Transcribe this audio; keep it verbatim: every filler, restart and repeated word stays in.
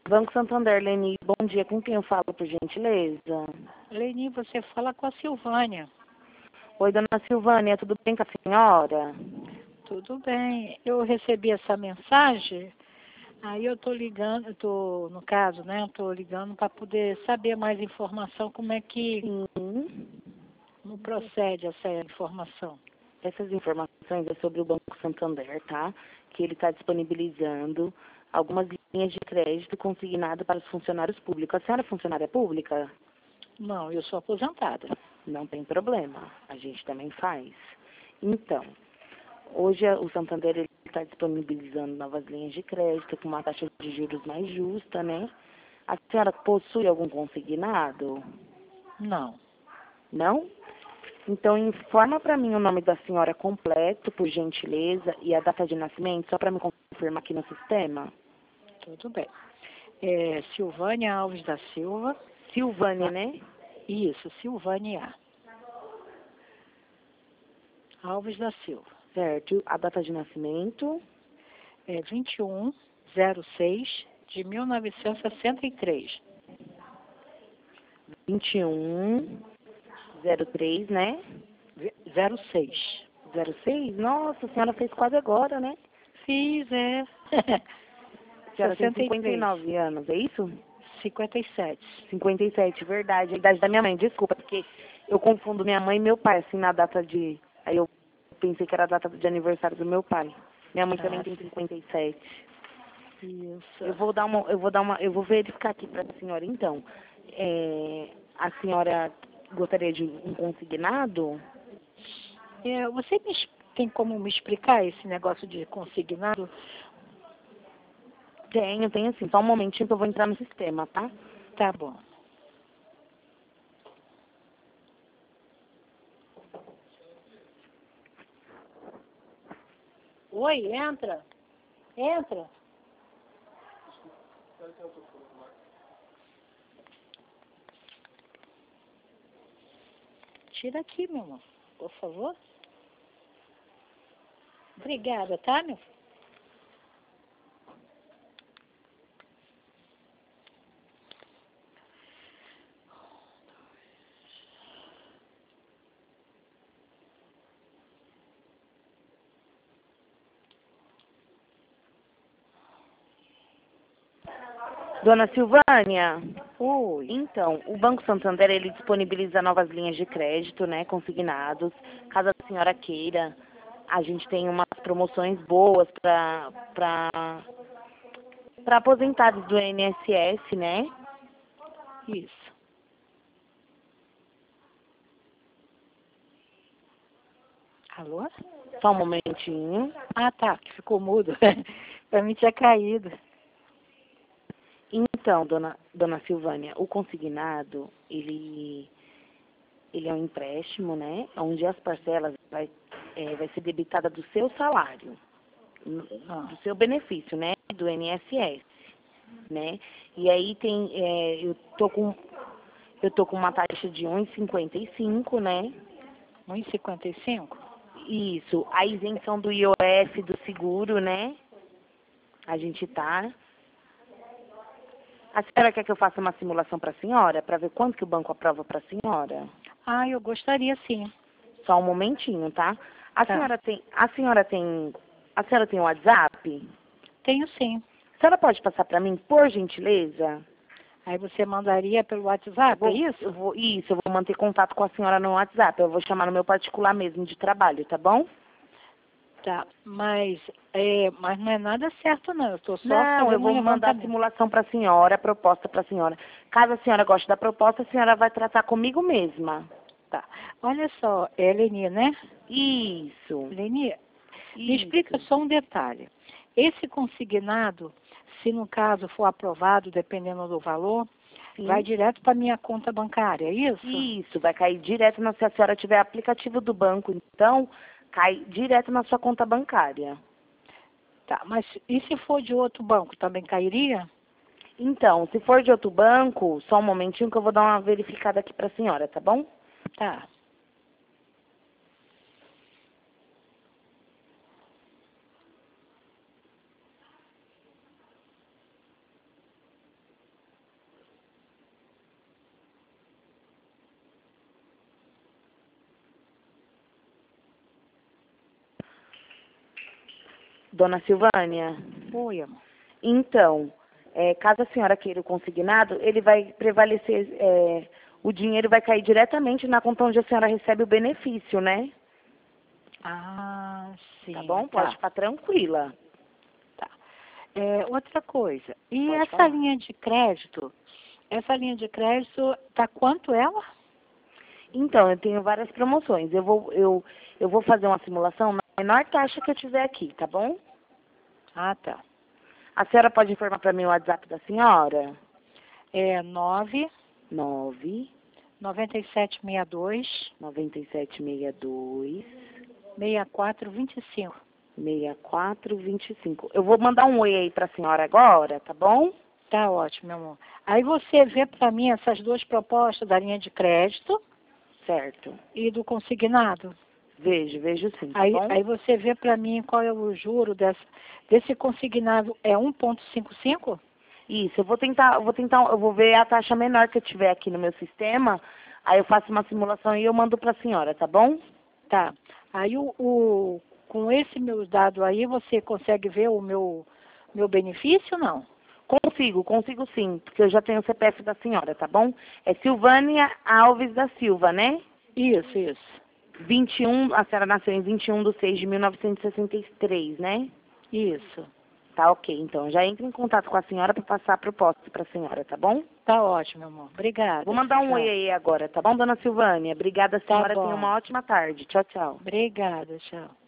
Banco Santander, Leni, bom dia. Com quem eu falo, por gentileza? Leni, você fala com a Silvânia. Oi, dona Silvânia, tudo bem com a senhora? Tudo bem. Eu recebi essa mensagem, aí eu estou ligando, eu tô, no caso, né? Estou ligando para poder saber mais informação, como é que Sim. não procede essa informação. Essas informações é sobre o Banco Santander, tá? Que ele está disponibilizando algumas linhas de crédito consignado para os funcionários públicos. A senhora é funcionária pública? Não, eu sou aposentada. Não tem problema, a gente também faz. Então, hoje o Santander está disponibilizando novas linhas de crédito com uma taxa de juros mais justa, né? A senhora possui algum consignado? Não. Não? Então, informa para mim o nome da senhora completo, por gentileza, e a data de nascimento, só para me confirmar aqui no sistema. Tudo bem. É Silvânia Alves da Silva. Silvânia, né? Isso, Silvânia Alves da Silva. Certo. A data de nascimento? É vinte e um zero seis de mil novecentos e sessenta e três. vinte e um zero três, né? zero seis. zero seis? Nossa, a senhora fez quase agora, né? Fiz, é. A senhora tem cinquenta e nove anos, é isso? cinquenta e sete. cinquenta e sete, verdade. A idade da minha mãe, desculpa, porque eu confundo minha mãe e meu pai, assim, na data de... Aí eu pensei que era a data de aniversário do meu pai. Minha mãe também Ah, tem cinquenta e sete. isso. Eu vou dar uma, eu vou dar uma, eu vou verificar aqui para a senhora, então. É, a senhora gostaria de um consignado? É, você me, es- tem como me explicar esse negócio de consignado? Tenho, tenho sim. Só um momentinho que eu vou entrar no sistema, tá? Tá bom. Oi, entra. Entra. Tira aqui, meu irmão, por favor. Obrigada, tá, meu? Dona Silvânia, Oi. então, o Banco Santander, ele disponibiliza novas linhas de crédito, né, consignados. Caso a senhora queira, a gente tem umas promoções boas para para para aposentados do I N S S, né? Isso. Alô? Só um momentinho. Ah, tá, que ficou mudo. Pra mim tinha caído. Então, dona, dona Silvânia, o consignado, ele, ele é um empréstimo, né? Onde as parcelas vai, é, vai ser debitada do seu salário, no- Ah, do seu benefício, né? Do I N S S, né? E aí tem, é, eu tô com, eu tô com uma taxa de um vírgula cinquenta e cinco, né? um e cinquenta e cinco? Isso, a isenção do I O F do seguro, né? A gente tá. A senhora quer que eu faça uma simulação para a senhora, para ver quanto que o banco aprova para a senhora? Ah, eu gostaria sim. Só um momentinho, tá? A Tá. senhora tem, a senhora tem, a senhora tem o WhatsApp? Tenho sim. A senhora pode passar para mim, por gentileza? Aí você mandaria pelo WhatsApp, Vou, é isso? eu vou, isso, eu vou manter contato com a senhora no WhatsApp. Eu vou chamar no meu particular mesmo de trabalho, tá bom? Tá, mas, é, mas não é nada certo não, eu estou só Não, eu fazendo um vou mandar a levantamento. simulação para a senhora, a proposta para a senhora. Caso a senhora goste da proposta, a senhora vai tratar comigo mesma. Tá, olha só, é Leni, né? Isso, Leni, me explica isso. só um detalhe. Esse consignado, se no caso for aprovado, dependendo do valor, Sim. vai direto para minha conta bancária, é isso? Isso, vai cair direto na, se a senhora tiver aplicativo do banco, então, cai direto na sua conta bancária. Tá, mas e se for de outro banco, também cairia? Então, se for de outro banco, só um momentinho que eu vou dar uma verificada aqui para a senhora, tá bom? Tá. Dona Silvânia? Oi, amor. Então, é, caso a senhora queira o consignado, ele vai prevalecer, é, o dinheiro vai cair diretamente na conta onde a senhora recebe o benefício, né? Ah, sim. Tá bom? Tá. Pode ficar tranquila. Tá. É, outra coisa, e Pode essa falar. linha de crédito, essa linha de crédito, tá quanto ela? Então, eu tenho várias promoções. Eu vou, eu, eu vou fazer uma simulação na menor taxa que eu tiver aqui, tá bom? Ah, tá. A senhora pode informar para mim o WhatsApp da senhora? É nove nove nove sete seis dois nove sete seis dois seis quatro dois cinco. seis quatro dois cinco. Eu vou mandar um oi aí para a senhora agora, tá bom? Tá ótimo, meu amor. Aí você vê para mim essas duas propostas da linha de crédito Certo. e do consignado. Vejo, vejo sim, tá Aí, bom? aí você vê para mim qual é o juro dessa, desse consignado, é um ponto cinquenta e cinco? Isso, eu vou tentar, eu vou tentar, eu vou ver a taxa menor que eu tiver aqui no meu sistema, aí eu faço uma simulação e eu mando para a senhora, tá bom? Tá. Aí o, o, com esse meu dado aí, você consegue ver o meu, meu benefício ou não? Consigo, consigo sim, porque eu já tenho o C P F da senhora, tá bom? É Silvânia Alves da Silva, né? Isso, isso. vinte e um, a senhora nasceu em vinte e um de seis de mil novecentos e sessenta e três, né? Isso. Tá ok, então já entre em contato com a senhora para passar a proposta para a senhora, tá bom? Tá ótimo, meu amor. Obrigada. Vou mandar um Tchau. oi aí agora, tá bom, dona Silvânia? Obrigada, Tá senhora. Tenha bom. uma ótima tarde. Tchau, tchau. Obrigada, tchau.